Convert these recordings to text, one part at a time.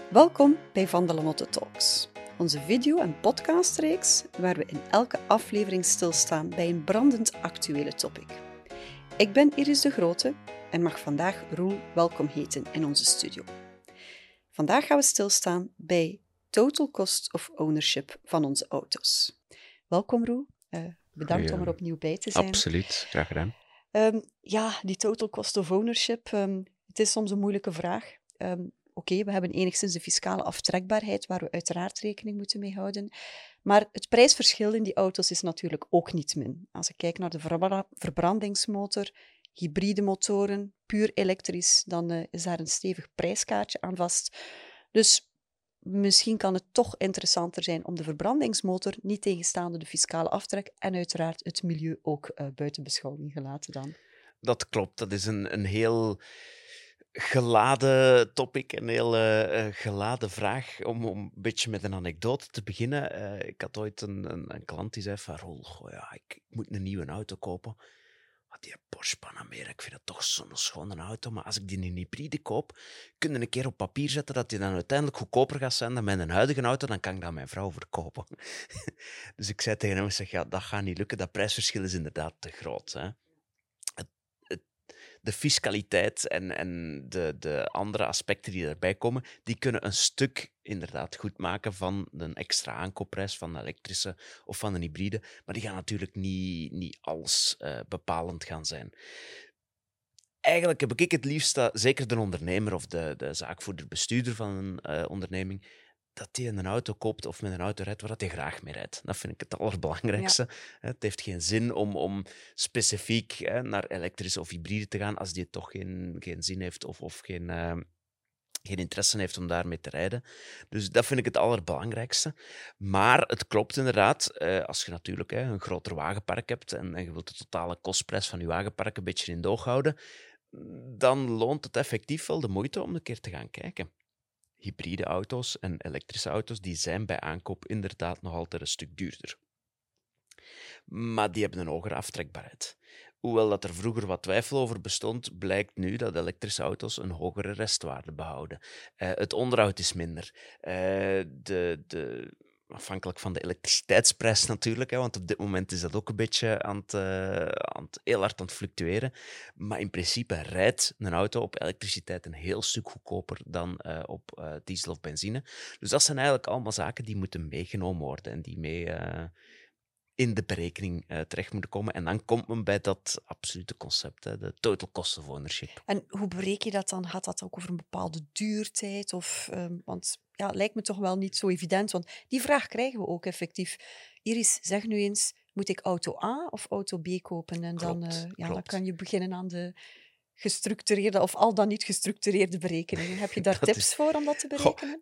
Welkom bij Van de Lamotte Talks, onze video- en podcastreeks waar we in elke aflevering stilstaan bij een brandend actuele topic. Ik ben Iris de Grote en mag vandaag Roel welkom heten in onze studio. Vandaag gaan we stilstaan bij total cost of ownership van onze auto's. Welkom Roel, bedankt om er opnieuw bij te zijn. Absoluut, graag gedaan. Die total cost of ownership, het is soms een moeilijke vraag. Oké, we hebben enigszins de fiscale aftrekbaarheid, waar we uiteraard rekening moeten mee houden. Maar het prijsverschil in die auto's is natuurlijk ook niet min. Als ik kijk naar de verbrandingsmotor, hybride motoren, puur elektrisch, dan is daar een stevig prijskaartje aan vast. Dus misschien kan het toch interessanter zijn om de verbrandingsmotor, niet tegenstaande de fiscale aftrek, en uiteraard het milieu ook buiten beschouwing gelaten dan. Dat klopt, dat is een heel geladen topic, een heel geladen vraag. Om een beetje met een anekdote te beginnen. Ik had ooit een klant die zei van, Roel, ik moet een nieuwe auto kopen. Die Porsche Panamera, ik vind dat toch zo'n schone auto, maar als ik die in een hybride koop, kun je een keer op papier zetten dat die dan uiteindelijk goedkoper gaat zijn dan mijn huidige auto, dan kan ik dat aan mijn vrouw verkopen. Dus ik zei tegen hem, dat gaat niet lukken, dat prijsverschil is inderdaad te groot. Hè. De fiscaliteit en de andere aspecten die erbij komen, die kunnen een stuk inderdaad goed maken van een extra aankoopprijs van een elektrische of van een hybride, maar die gaan natuurlijk niet alles bepalend gaan zijn. Eigenlijk heb ik het liefst dat zeker de ondernemer of de zaakvoerder, bestuurder van een onderneming, dat hij een auto koopt of met een auto rijdt waar hij graag mee rijdt. Dat vind ik het allerbelangrijkste. Ja. Het heeft geen zin om specifiek naar elektrische of hybride te gaan als die toch geen zin heeft of geen interesse heeft om daarmee te rijden. Dus dat vind ik het allerbelangrijkste. Maar het klopt inderdaad, als je natuurlijk een groter wagenpark hebt en je wilt de totale kostprijs van je wagenpark een beetje in de oog houden, dan loont het effectief wel de moeite om een keer te gaan kijken. Hybride auto's en elektrische auto's die zijn bij aankoop inderdaad nog altijd een stuk duurder. Maar die hebben een hogere aftrekbaarheid. Hoewel dat er vroeger wat twijfel over bestond, blijkt nu dat elektrische auto's een hogere restwaarde behouden. Het onderhoud is minder. Afhankelijk van de elektriciteitsprijs natuurlijk, want op dit moment is dat ook een beetje heel hard aan het fluctueren. Maar in principe rijdt een auto op elektriciteit een heel stuk goedkoper dan op diesel of benzine. Dus dat zijn eigenlijk allemaal zaken die moeten meegenomen worden en die mee in de berekening terecht moeten komen. En dan komt men bij dat absolute concept, de total cost of ownership. En hoe bereken je dat dan? Gaat dat ook over een bepaalde duurtijd? Want het lijkt me toch wel niet zo evident, want die vraag krijgen we ook effectief. Iris, zeg nu eens, moet ik auto A of auto B kopen? En dan kan je beginnen aan de gestructureerde of al dan niet gestructureerde berekeningen. Heb je daar tips voor om dat te berekenen?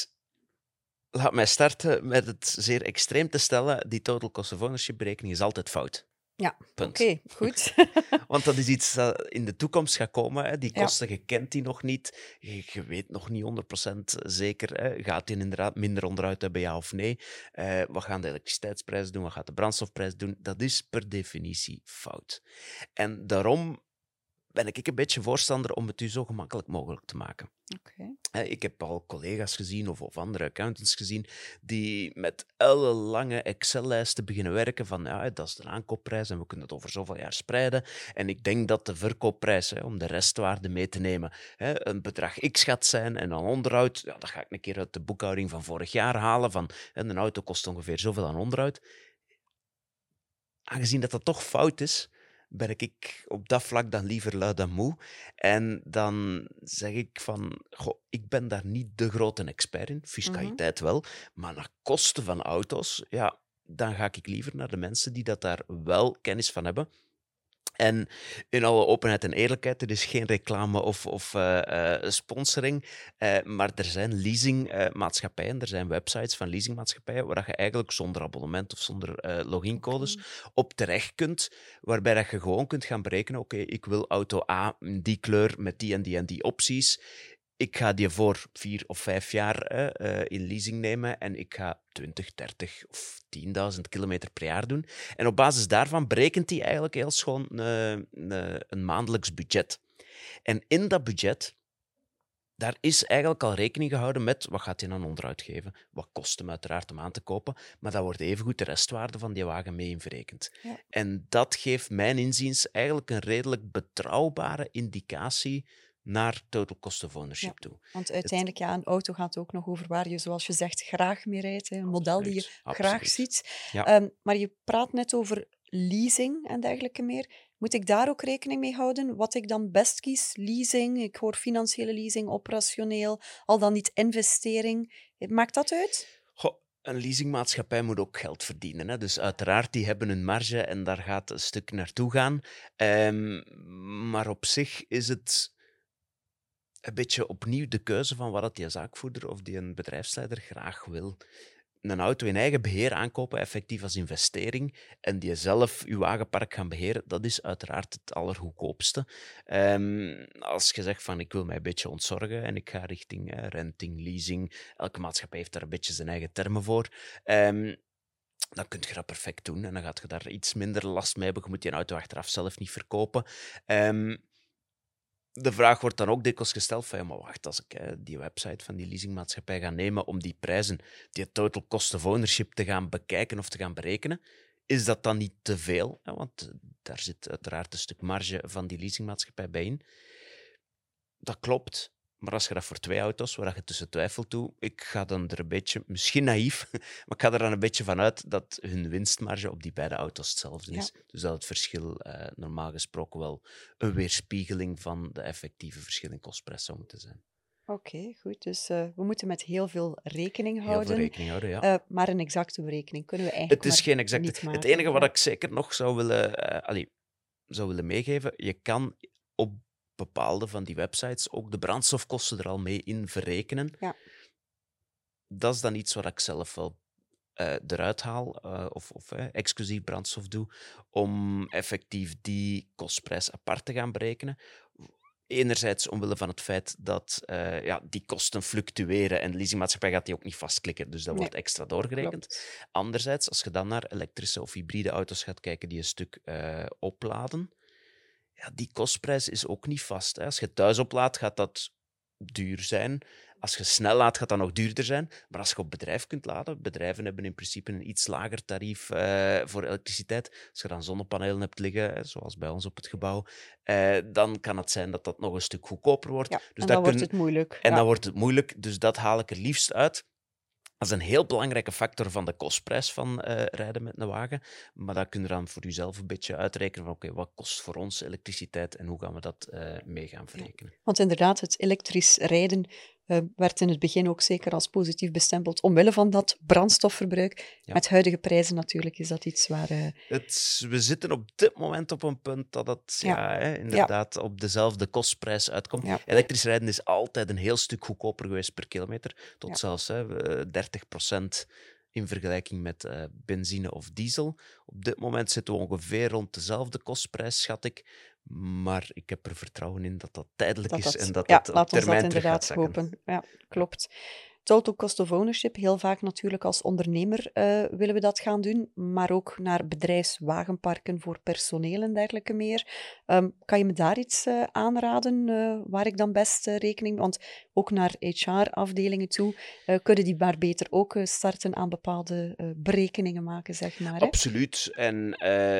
Laat mij starten met het zeer extreem te stellen. Die total cost of ownership berekening is altijd fout. Ja, oké, goed. Want dat is iets dat in de toekomst gaat komen. Hè. Die kosten, je kent die nog niet. Je weet nog niet 100% zeker. Hè. Gaat die inderdaad minder onderhoud hebben, ja of nee? Wat gaan de elektriciteitsprijzen doen? Wat gaat de brandstofprijs doen? Dat is per definitie fout. En daarom ben ik een beetje voorstander om het u zo gemakkelijk mogelijk te maken. Okay. Ik heb al collega's gezien of andere accountants gezien die met ellenlange Excel-lijsten beginnen werken van dat is de aankoopprijs en we kunnen het over zoveel jaar spreiden. En ik denk dat de verkoopprijs, om de restwaarde mee te nemen, een bedrag X gaat zijn en dan onderhoud, dat ga ik een keer uit de boekhouding van vorig jaar halen van een auto kost ongeveer zoveel aan onderhoud. Aangezien dat toch fout is, ben ik op dat vlak dan liever lui dan moe. En dan zeg ik van, ik ben daar niet de grote expert in, fiscaliteit wel, maar naar kosten van auto's, dan ga ik liever naar de mensen die daar wel kennis van hebben. En in alle openheid en eerlijkheid, er is geen reclame of sponsoring, maar er zijn leasingmaatschappijen, er zijn websites van leasingmaatschappijen waar je eigenlijk zonder abonnement of zonder logincodes op terecht kunt, waarbij dat je gewoon kunt gaan berekenen, oké, ik wil auto A in die kleur met die en die en die opties. Ik ga die voor 4 of 5 jaar in leasing nemen en ik ga 20, 30 of 10.000 kilometer per jaar doen. En op basis daarvan berekent hij eigenlijk heel schoon een maandelijks budget. En in dat budget, daar is eigenlijk al rekening gehouden met wat gaat hij aan onderhoud geven, wat kost hem uiteraard om aan te kopen, maar daar wordt evengoed de restwaarde van die wagen mee in verrekend. Ja. En dat geeft mijn inziens eigenlijk een redelijk betrouwbare indicatie naar total cost of ownership toe. Want uiteindelijk, een auto gaat ook nog over waar je, zoals je zegt, graag mee rijdt. Een model die je graag ziet. Ja. Maar je praat net over leasing en dergelijke meer. Moet ik daar ook rekening mee houden? Wat ik dan best kies? Leasing, ik hoor financiële leasing, operationeel, al dan niet investering. Maakt dat uit? Een leasingmaatschappij moet ook geld verdienen. Hè? Dus uiteraard, die hebben een marge en daar gaat een stuk naartoe gaan. Maar op zich is het een beetje opnieuw de keuze van wat die zaakvoerder of die een bedrijfsleider graag wil. Een auto in eigen beheer aankopen, effectief als investering, en die zelf uw wagenpark gaan beheren, dat is uiteraard het allergoedkoopste. Als je zegt van ik wil mij een beetje ontzorgen en ik ga richting renting, leasing, elke maatschappij heeft daar een beetje zijn eigen termen voor, dan kun je dat perfect doen en dan gaat je daar iets minder last mee hebben. Je moet die auto achteraf zelf niet verkopen. De vraag wordt dan ook dikwijls gesteld van, ja, maar wacht, als ik die website van die leasingmaatschappij ga nemen om die prijzen, die total cost of ownership te gaan bekijken of te gaan berekenen, is dat dan niet te veel? Ja, want daar zit uiteraard een stuk marge van die leasingmaatschappij bij in. Dat klopt. Maar als je dat voor 2 auto's, waar je tussen twijfelt toe, ik ga dan er een beetje, misschien naïef, maar ik ga er dan een beetje van uit dat hun winstmarge op die beide auto's hetzelfde is. Dus dat het verschil normaal gesproken wel een weerspiegeling van de effectieve verschil in kostprijs zou moeten zijn. Oké, goed. Dus we moeten met heel veel rekening houden. Heel veel rekening houden, ja. Maar een exacte berekening kunnen we eigenlijk Het is geen exacte. niet maken. Het enige wat ik zeker nog zou willen meegeven, je kan op bepaalde van die websites ook de brandstofkosten er al mee in verrekenen. Ja. Dat is dan iets wat ik zelf wel eruit haal of exclusief brandstof doe, om effectief die kostprijs apart te gaan berekenen. Enerzijds omwille van het feit dat die kosten fluctueren en de leasingmaatschappij gaat die ook niet vastklikken, dus dat wordt extra doorgerekend. Klopt. Anderzijds, als je dan naar elektrische of hybride auto's gaat kijken die een stuk opladen, ja, die kostprijs is ook niet vast. Hè. Als je thuis oplaadt, gaat dat duur zijn. Als je snel laat, gaat dat nog duurder zijn. Maar als je op bedrijf kunt laden, bedrijven hebben in principe een iets lager tarief voor elektriciteit. Als je dan zonnepanelen hebt liggen, zoals bij ons op het gebouw, dan kan het zijn dat dat nog een stuk goedkoper wordt. Ja, dus en dan wordt het moeilijk. En dan wordt het moeilijk, dus dat haal ik er liefst uit. Dat is een heel belangrijke factor van de kostprijs van rijden met een wagen. Maar dat kun je dan voor jezelf een beetje uitrekenen van oké, wat kost voor ons elektriciteit en hoe gaan we dat mee gaan verrekenen. Want inderdaad, het elektrisch rijden werd in het begin ook zeker als positief bestempeld omwille van dat brandstofverbruik. Ja. Met huidige prijzen natuurlijk is dat iets waar... We zitten op dit moment op een punt dat het inderdaad op dezelfde kostprijs uitkomt. Ja. Elektrisch rijden is altijd een heel stuk goedkoper geweest per kilometer, tot zelfs 30% in vergelijking met benzine of diesel. Op dit moment zitten we ongeveer rond dezelfde kostprijs, schat ik. Maar ik heb er vertrouwen in dat dat tijdelijk is en dat dat op termijn terug gaat zakken. Hopen. Ja, klopt. Total cost of ownership, heel vaak natuurlijk als ondernemer willen we dat gaan doen, maar ook naar bedrijfswagenparken voor personeel en dergelijke meer. Kan je me daar iets aanraden waar ik dan best rekening... Want ook naar HR-afdelingen toe kunnen die maar beter ook starten aan bepaalde berekeningen maken, zeg maar. Hè? Absoluut. En...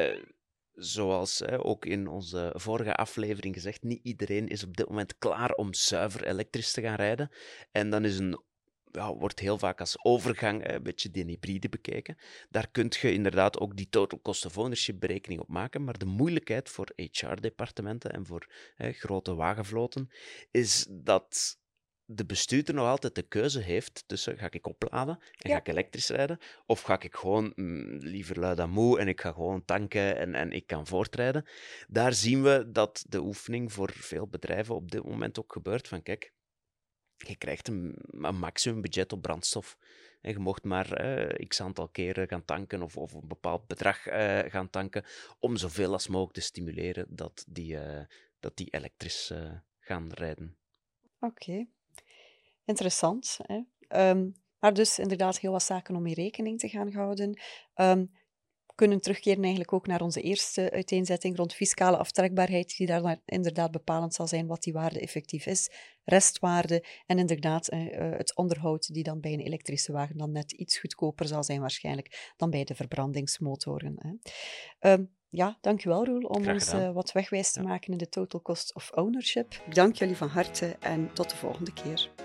zoals ook in onze vorige aflevering gezegd, niet iedereen is op dit moment klaar om zuiver elektrisch te gaan rijden. En dan wordt heel vaak als overgang een beetje die hybride bekeken. Daar kun je inderdaad ook die total cost of ownership berekening op maken. Maar de moeilijkheid voor HR-departementen en voor grote wagenvloten is dat de bestuurder nog altijd de keuze heeft tussen ga ik opladen en ga ik elektrisch rijden, of ga ik gewoon liever lui dan moe en ik ga gewoon tanken en ik kan voortrijden. Daar zien we dat de oefening voor veel bedrijven op dit moment ook gebeurt van kijk, je krijgt een maximum budget op brandstof. En je mocht maar x aantal keren gaan tanken of een bepaald bedrag gaan tanken om zoveel als mogelijk te stimuleren dat die elektrisch gaan rijden. Oké. Interessant. Hè? Maar dus inderdaad heel wat zaken om in rekening te gaan houden. kunnen terugkeren eigenlijk ook naar onze eerste uiteenzetting rond fiscale aftrekbaarheid, die daar inderdaad bepalend zal zijn wat die waarde effectief is, restwaarde en inderdaad het onderhoud die dan bij een elektrische wagen dan net iets goedkoper zal zijn waarschijnlijk dan bij de verbrandingsmotoren. Hè. Ja, dankjewel Roel om Graag ons gedaan. wat wegwijs te maken in de total cost of ownership. Ik dank jullie van harte en tot de volgende keer.